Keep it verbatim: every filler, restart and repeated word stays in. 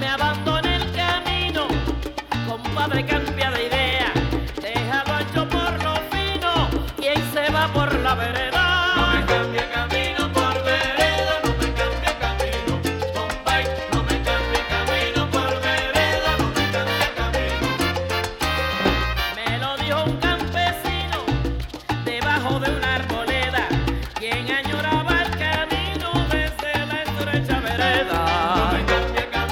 me abandone el camino, compadre, cambia de idea, déjalo ancho por lo fino, y ahí se va por la vereda. No me cambie camino por vereda, no me cambie camino, compay, no me cambie camino por vereda, no me cambie camino. Me lo dijo un campesino debajo de un árbol.